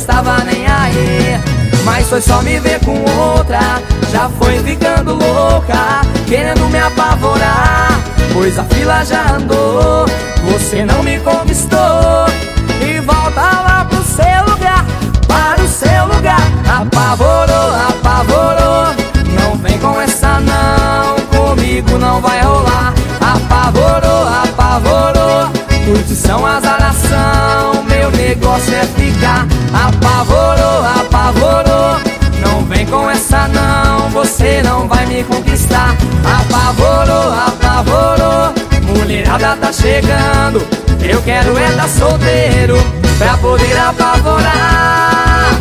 estava nem aí. Mas foi só me ver com outra, já foi ficando louca, querendo me apavorar, pois a fila já andou. Você não me conquistou e volta lá pro seu lugar, para o seu lugar. Apavorou, apavorou, não vem com essa não, comigo não vai rolar. Apavorou, apavorou, curtição, azaração, meu negócio é ficar. Apavorou, apavorou, não vem com essa não, você não vai me conquistar. Apavorou, apavorou, mulherada tá chegando, eu quero é dar solteiro pra poder apavorar.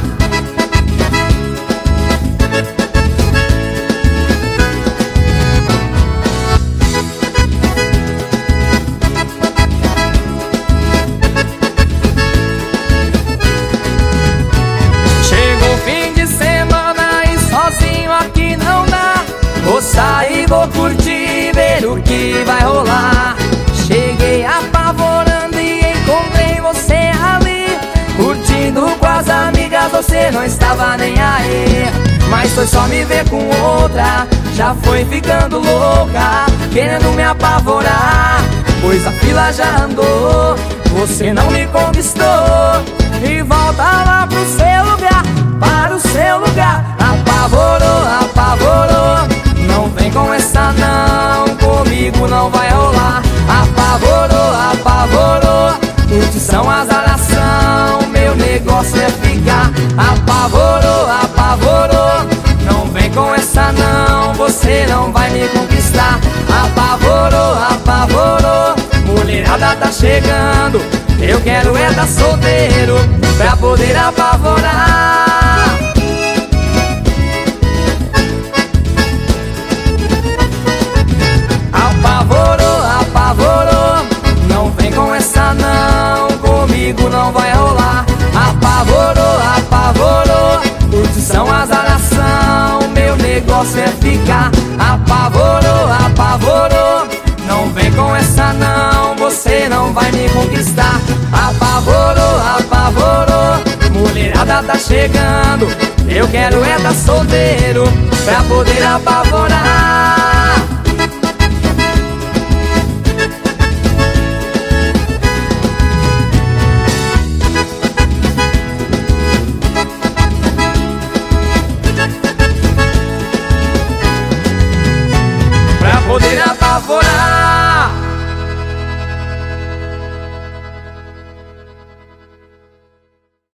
Aqui não dá, vou sair, vou curtir, ver o que vai rolar. Cheguei apavorando e encontrei você ali, curtindo com as amigas, você não estava nem aí. Mas foi só me ver com outra, já foi ficando louca, querendo me apavorar, pois a fila já andou. Você não me conquistou e volta lá pro seu lugar, para o seu lugar. Apavorou, apavorou, não vem com essa não, comigo não vai rolar. Apavorou, apavorou, curtição, azaração, meu negócio é ficar. Apavorou, apavorou, não vem com essa não, você não vai me conquistar. Apavorou, apavorou, mulherada tá chegando, eu quero é dar solteiro pra poder apavorar. Apavorou, apavorou, não vem com essa não, comigo não vai rolar. Apavorou, apavorou, curtição, azaração, meu negócio é ficar. Apavorou, apavorou, não vem com essa não, você não vai me conquistar. Apavorou, apavorou, mulherada tá chegando, eu quero é dar solteiro pra poder apavorar. Pra poder apavorar.